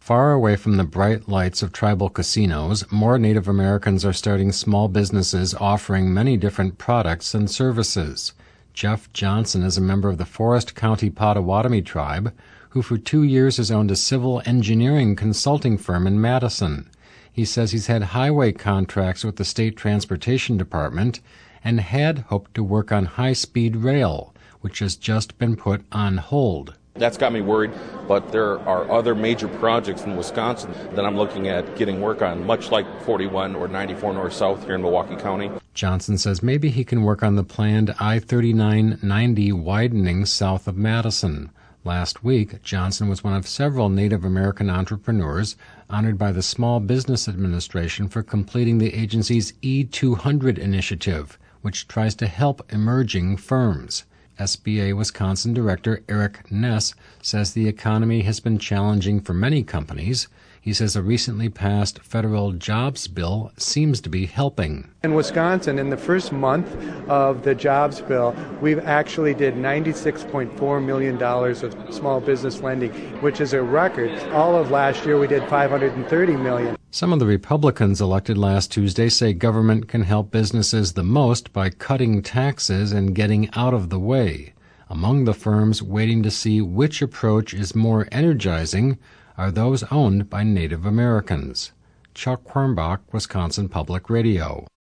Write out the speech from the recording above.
Far away from the bright lights of tribal casinos, more Native Americans are starting small businesses offering many different products and services. Jeff Johnson is a member of the Forest County Potawatomi tribe, who for 2 years has owned a civil engineering consulting firm in Madison. He says he's had highway contracts with the State Transportation Department and had hoped to work on high-speed rail, which has just been put on hold. That's got me worried, but there are other major projects in Wisconsin that I'm looking at getting work on, much like 41 or 94 North South here in Milwaukee County. Johnson says maybe he can work on the planned I-3990 widening south of Madison. Last week, Johnson was one of several Native American entrepreneurs honored by the Small Business Administration for completing the agency's E200 initiative, which tries to help emerging firms. SBA Wisconsin Director Eric Ness says the economy has been challenging for many companies. He says a recently passed federal jobs bill seems to be helping. In Wisconsin, in the first month of the jobs bill, we've actually did $96.4 million of small business lending, which is a record. All of last year, we did $530 million. Some of the Republicans elected last Tuesday say government can help businesses the most by cutting taxes and getting out of the way. Among the firms waiting to see which approach is more energizing are those owned by Native Americans. Chuck Quirmbach, Wisconsin Public Radio.